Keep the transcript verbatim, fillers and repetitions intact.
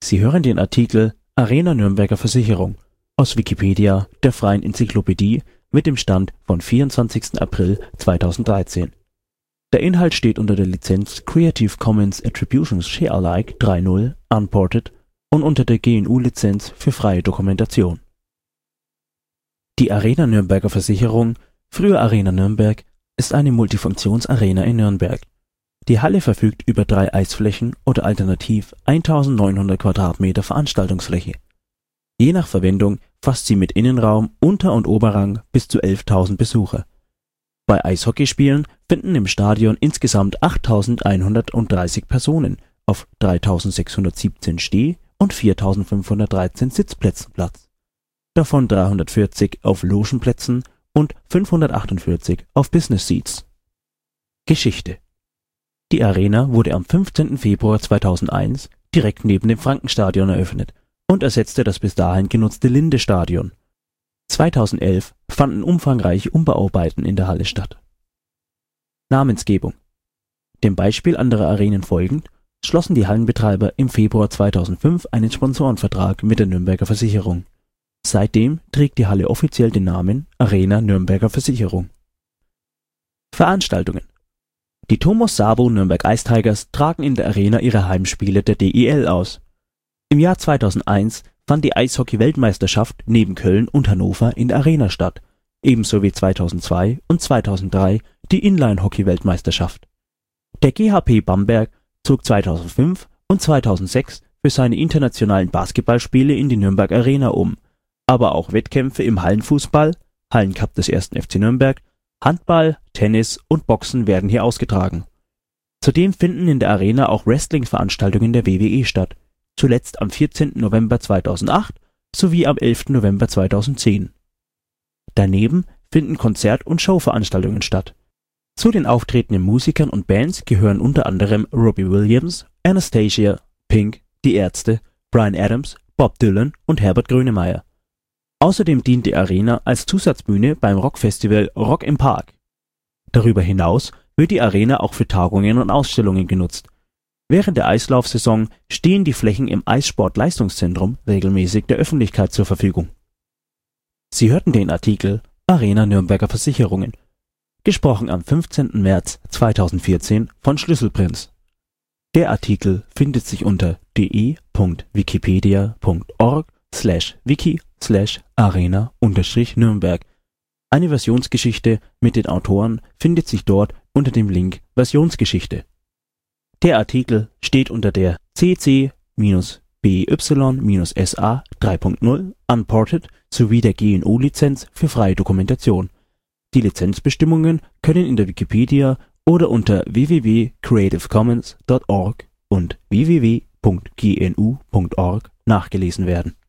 Sie hören den Artikel Arena Nürnberger Versicherung, aus Wikipedia, der freien Enzyklopädie. Mit dem Stand vom vierundzwanzigster April zweitausenddreizehn. Der Inhalt steht unter der Lizenz Creative Commons Attribution Share Alike drei Punkt null Unported und unter der G N U-Lizenz für freie Dokumentation. Die Arena Nürnberger Versicherung, früher Arena Nürnberg, ist eine Multifunktionsarena in Nürnberg. Die Halle verfügt über drei Eisflächen oder alternativ eintausendneunhundert Quadratmeter Veranstaltungsfläche. Je nach Verwendung fasst sie mit Innenraum, Unter- und Oberrang bis zu elftausend Besucher. Bei Eishockeyspielen finden im Stadion insgesamt achttausendeinhundertdreißig Personen auf dreitausendsechshundertsiebzehn Steh- und viertausendfünfhundertdreizehn Sitzplätzen Platz, davon dreihundertvierzig auf Logenplätzen und fünfhundertachtundvierzig auf Business Seats. Geschichte: Die Arena wurde am fünfzehnten Februar zweitausendeins direkt neben dem Frankenstadion eröffnet und ersetzte das bis dahin genutzte Linde-Stadion. zweitausendelf fanden umfangreiche Umbauarbeiten in der Halle statt. Namensgebung: Dem Beispiel anderer Arenen folgend schlossen die Hallenbetreiber im Februar zweitausendfünf einen Sponsorenvertrag mit der Nürnberger Versicherung. Seitdem trägt die Halle offiziell den Namen Arena Nürnberger Versicherung. Veranstaltungen: Die Thomas Sabo Nürnberg Ice Tigers tragen in der Arena ihre Heimspiele der D E L aus. Im Jahr zweitausendeins fand die Eishockey-Weltmeisterschaft neben Köln und Hannover in der Arena statt, ebenso wie zweitausendzwei und zweitausenddrei die Inline-Hockey-Weltmeisterschaft. Der G H P Bamberg zog zweitausendfünf und zweitausendsechs für seine internationalen Basketballspiele in die Nürnberg Arena um, aber auch Wettkämpfe im Hallenfußball, Hallencup des ersten F C Nürnberg, Handball, Tennis und Boxen werden hier ausgetragen. Zudem finden in der Arena auch Wrestling-Veranstaltungen der W W E statt, zuletzt am vierzehnten November zweitausendacht sowie am elften November zweitausendzehn. Daneben finden Konzert- und Showveranstaltungen statt. Zu den auftretenden Musikern und Bands gehören unter anderem Robbie Williams, Anastacia, Pink, Die Ärzte, Bryan Adams, Bob Dylan und Herbert Grönemeyer. Außerdem dient die Arena als Zusatzbühne beim Rockfestival Rock im Park. Darüber hinaus wird die Arena auch für Tagungen und Ausstellungen genutzt. Während der Eislaufsaison stehen die Flächen im Eissport-Leistungszentrum regelmäßig der Öffentlichkeit zur Verfügung. Sie hörten den Artikel Arena Nürnberger Versicherungen, gesprochen am fünfzehnten März zweitausendvierzehn von Schlüsselprinz. Der Artikel findet sich unter de punkt wikipedia punkt org slash wiki slash arena unterstrich Nürnberg. Eine Versionsgeschichte mit den Autoren findet sich dort unter dem Link Versionsgeschichte. Der Artikel steht unter der C C B Y S A drei Punkt null Unported sowie der G N U-Lizenz für freie Dokumentation. Die Lizenzbestimmungen können in der Wikipedia oder unter w w w punkt creative commons punkt org und w w w punkt g n u punkt org nachgelesen werden.